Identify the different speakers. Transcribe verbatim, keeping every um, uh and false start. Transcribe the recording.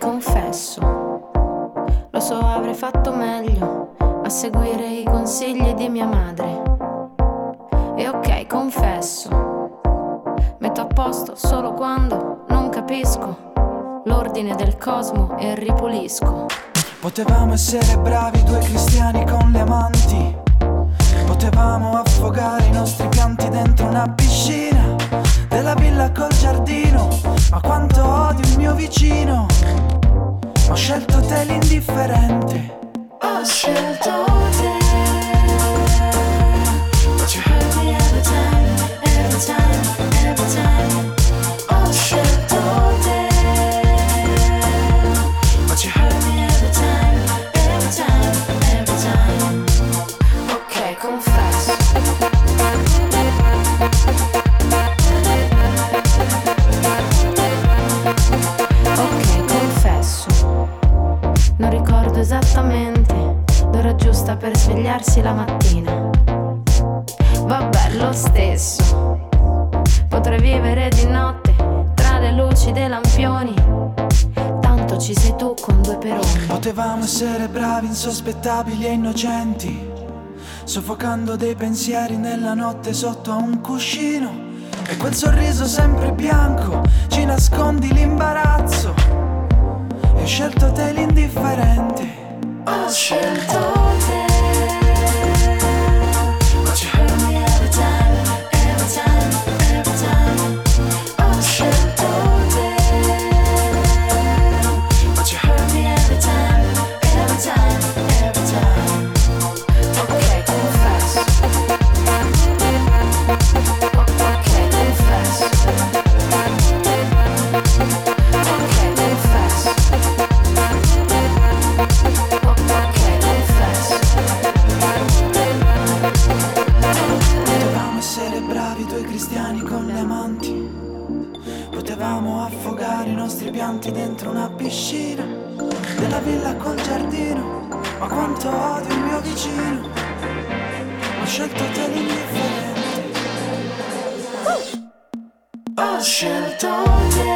Speaker 1: confesso, lo so, avrei fatto meglio a seguire i consigli di mia madre. E ok, confesso, metto a posto solo quando non capisco l'ordine del cosmo e ripulisco.
Speaker 2: Potevamo essere bravi due cristiani con le amanti, potevamo affogare i nostri pianti dentro una piscina della villa col giardino. Ma quanto odio il mio vicino, ho scelto te l'indifferente.
Speaker 1: Ho scelto te, but you hurt me every time, every time, every time. Ho scelto te, but you hurt me every time, every time, every time. Ok, confesso. Ok, confesso, non ricordo esattamente l'ora giusta per svegliarsi la mattina. Vabbè, lo stesso, potrei vivere di notte tra le luci dei lampioni, tanto ci sei tu con due peroni.
Speaker 2: Potevamo essere bravi, insospettabili e innocenti, soffocando dei pensieri nella notte sotto a un cuscino. E quel sorriso sempre bianco, ci nascondi l'imbarazzo. E ho scelto te l'indifferente.
Speaker 1: Ho scelto te, but you hurt me every time, every time, every time. Ho scelto te, but you hurt me every time, every time, every time. Ok, confesso. Ok, confesso. Ok, confesso.
Speaker 2: Potevamo essere bravi due cristiani con le amanti, potevamo affogare i nostri pianti dentro una piscina della villa col giardino. Ma quanto odio il mio vicino, ho scelto te l'indifferente.
Speaker 1: Ho scelto te,